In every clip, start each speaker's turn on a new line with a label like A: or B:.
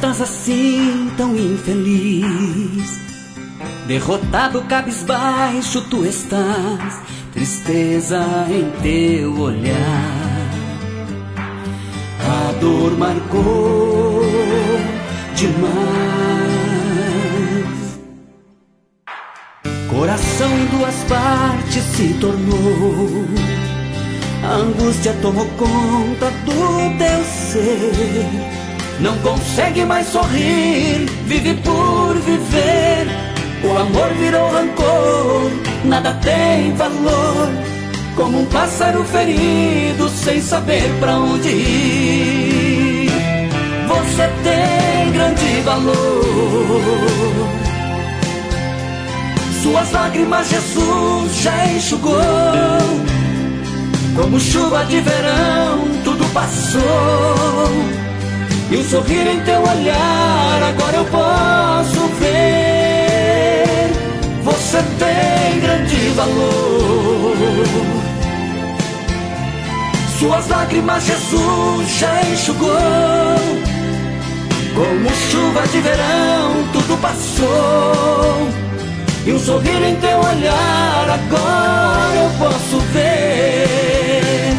A: estás assim tão infeliz? Derrotado, cabisbaixo tu estás, tristeza em teu olhar. A dor marcou demais. Coração em duas partes se tornou, a angústia tomou conta do teu ser. Não consegue mais sorrir, vive por viver. O amor virou rancor, nada tem valor. Como um pássaro ferido, sem saber pra onde ir. Você tem grande valor. Suas lágrimas Jesus já enxugou. Como chuva de verão, tudo passou. E o sorrir em teu olhar, agora eu posso ver. Você tem grande valor. Suas lágrimas Jesus já enxugou. Como chuva de verão, tudo passou. E um sorrir em teu olhar, agora eu posso ver.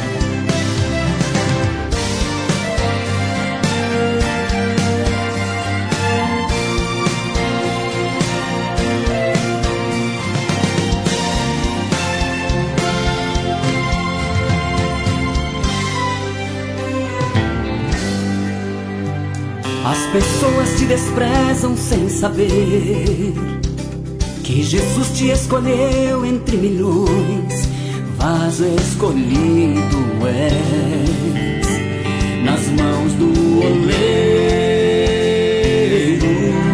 A: As pessoas te desprezam sem saber que Jesus te escolheu entre milhões. Vaso escolhido és nas mãos do oleiro.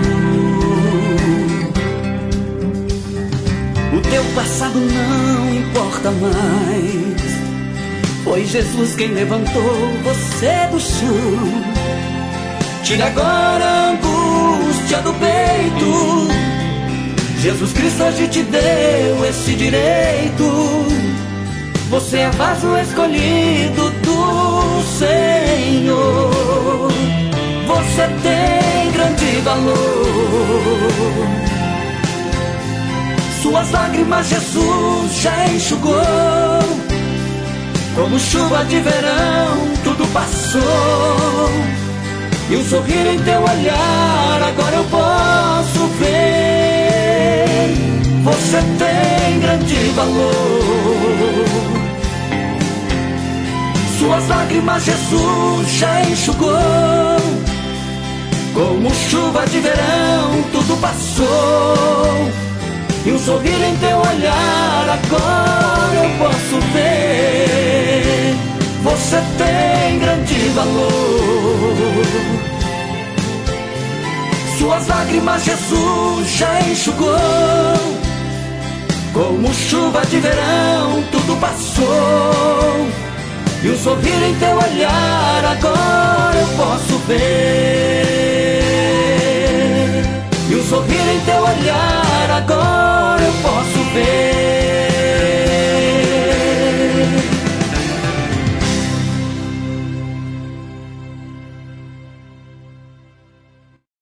A: O teu passado não importa mais. Foi Jesus quem levantou você do chão. Tira agora a angústia do peito. Jesus Cristo hoje te deu esse direito. Você é vaso escolhido do Senhor. Você tem grande valor. Suas lágrimas Jesus já enxugou. Como chuva de verão, tudo passou. E um sorrir em teu olhar, agora eu posso ver. Você tem grande valor. Suas lágrimas Jesus já enxugou. Como chuva de verão, tudo passou. E um sorrir em teu olhar, agora eu posso ver. Você tem grande valor. Suas lágrimas Jesus já enxugou. Como chuva de verão, tudo passou. E um sorrir em teu olhar, agora eu posso ver.